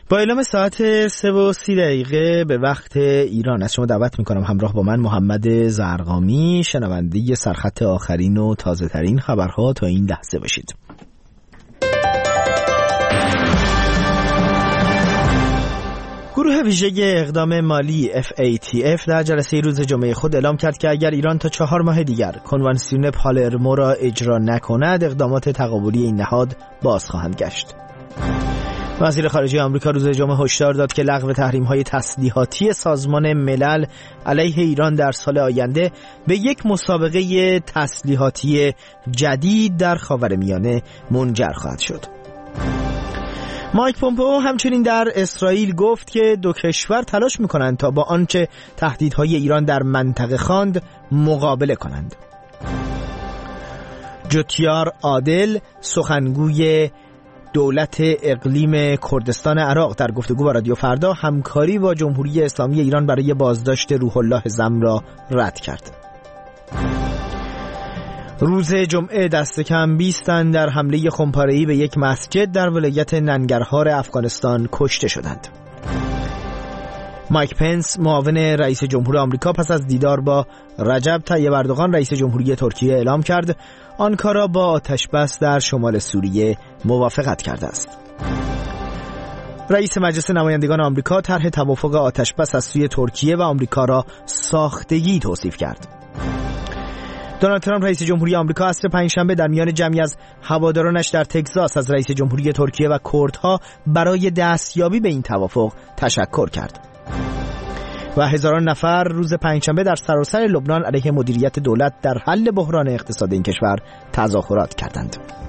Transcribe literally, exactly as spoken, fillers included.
با اعلام ساعت سه و سی دقیقه به وقت ایران از شما دعوت میکنم همراه با من محمد زرقامی شنونده سرخط آخرین و تازه ترین خبرها تا این لحظه باشید. گروه ویژه اقدام مالی اف ای تی اف در جلسه روز جمعه خود اعلام کرد که اگر ایران تا چهار ماه دیگر کنوانسیون پالرمو را اجرا نکند اقدامات تقابلی این نهاد باز خواهند گشت. وزیر خارجه آمریکا روز جمعه هشدار داد که لغو تحریم‌های تسلیحاتی سازمان ملل علیه ایران در سال آینده به یک مسابقه تسلیحاتی جدید در خاورمیانه منجر خواهد شد. مایک پومپئو همچنین در اسرائیل گفت که دو کشور تلاش می‌کنند تا با آنچه تهدیدهای ایران در منطقه خواند مقابله کنند. جوتیار عادل سخنگوی دولت اقلیم کردستان عراق در گفتگو با رادیو فردا همکاری با جمهوری اسلامی ایران برای بازداشت روح الله زم را رد کرد. روز جمعه دست کم بیست تن در حمله خمپاره‌ای به یک مسجد در ولایت ننگرهار افغانستان کشته شدند. مایک پنس معاون رئیس جمهور آمریکا پس از دیدار با رجب طیب اردوغان رئیس جمهوری ترکیه اعلام کرد آنکارا با آتشبس در شمال سوریه موافقت کرده است. رئیس مجلس نمایندگان آمریکا طرح توافق آتشبس از سوی ترکیه و آمریکا را ساختگی توصیف کرد. دونالد ترامپ رئیس جمهوری آمریکا عصر پنجشنبه در میان جمعی از هوادارانش در تگزاس از رئیس جمهوری ترکیه و کردها برای دستیابی به این توافق تشکر کرد. و هزاران نفر روز پنجشنبه در سراسر لبنان علیه مدیریت دولت در حل بحران اقتصادی این کشور تظاهرات کردند.